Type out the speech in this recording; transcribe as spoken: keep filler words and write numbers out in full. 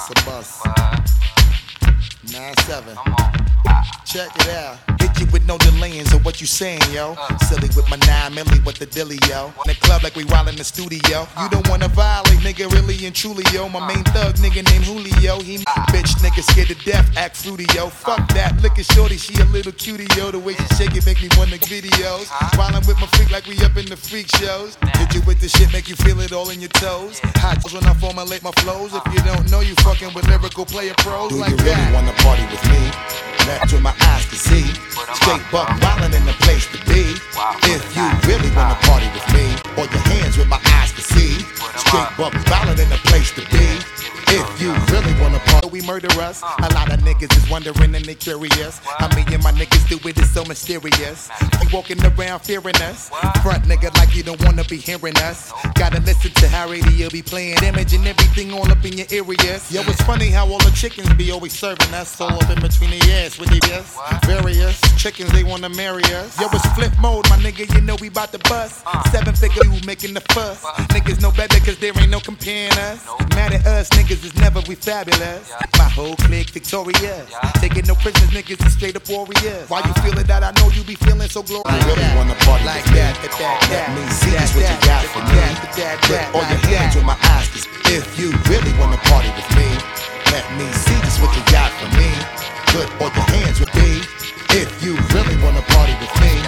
It's a bus. nine seven. Check it out. Hit you with no delaying, so what you saying, yo? Silly with my nine milli, what the dilly, yo? In the club like we wild in the studio. You don't wanna violate, nigga, really and truly, yo. My main thug, nigga named Julio. He bitch, nigga scared to death, act fruity, yo. Fuck that, look at shorty, she a little cutie, yo. The way she shake it make me wanna videos. While I'm with my freak like we up in the freak shows. Hit you with the shit, make you feel it all in your toes. Hot when I formulate my flows. If you don't know, you fucking with lyrical player pros like that. Do you really wanna party with me? Left with my eyes to see. Straight buck wildin' in the place to be. If you really wanna party with me, or your hands with my eyes to see. Straight buck wildin' in the place to be. If you really wanna party, we murder us. A lot of niggas is wondering and they curious. How me and my niggas do it is so mysterious. We walking around fearing us. Front nigga like you don't wanna be hearing us. Gotta listen to how radio be playing, imaging everything all up in your areas. Yo, it's funny how all the chickens be always serving us. All up in between the ass with the yes. Various chickens, they wanna marry us. Yo, it's flip mode, my nigga, you know we bout to bust. Seven figure, you making the fuss. Niggas know better cause there ain't no comparing us. Mad at us, niggas is never we fabulous. My whole clique victorious. Taking no prisoners, niggas is straight up warriors. Why you feeling that? I know you be feeling so glorious. You really wanna party like with me? that, that, that, Let me see just what you got for me. Put all your hands with my eyes. If you really wanna party with me, let me see just what you got for me. Put all your hands with me. If you really wanna party with me.